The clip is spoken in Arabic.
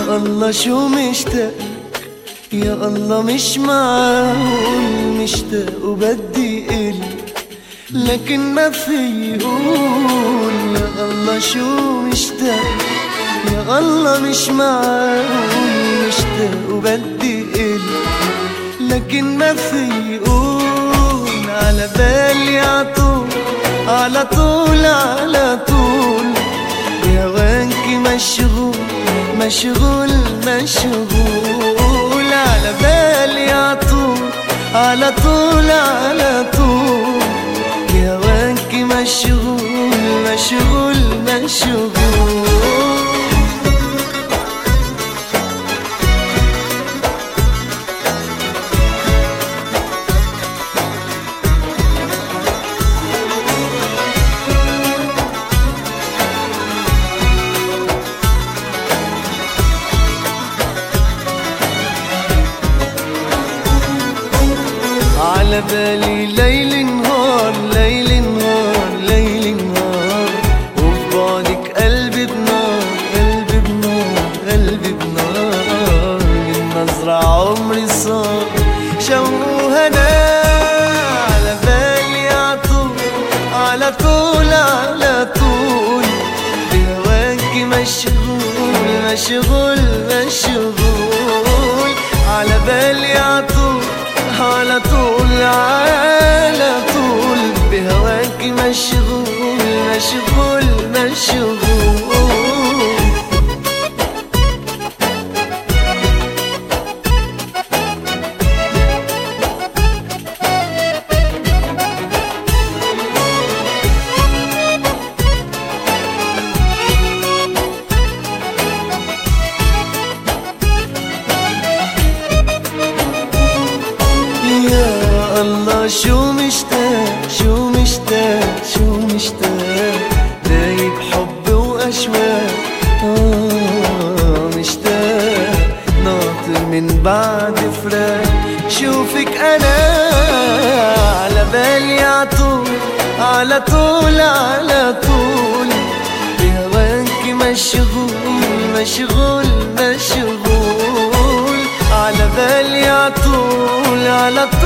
الله شو مشتاق، يا الله مش معقول مشتاق وبدي قل لكن ما في يقول. يا الله شو مشتاق، يا الله مش معقول مشتاق وبدي قل لكن ما في يقول. على بالي عطول على طول على طول، يا وانكي مشغول مشغول مشغول. على بالي عطول على طول على طول، يا وانكي مشغول مشغول مشغول. على بالي ليل نهار ليل نهار ليل نهار، وفي بعدك قلبي بنار قلبي بنار قلبي بنار. من نظرة عمري صار شوق وهنا. على بالي عطول على طول على طول، بهواكي مشغول مشغول مشغول. على بالي عطول على طول على طول، بهواكي مشغول مشغول مشغول. الله شو مشتاق شو مشتاق شو مشتاق، دايب حب وأشواق. مشتاق ناطر من بعد فراق شوفك أنا. على بالي عطول على طول على طول، بهواكي مشغول مشغول مشغول. على بالي عطول على طول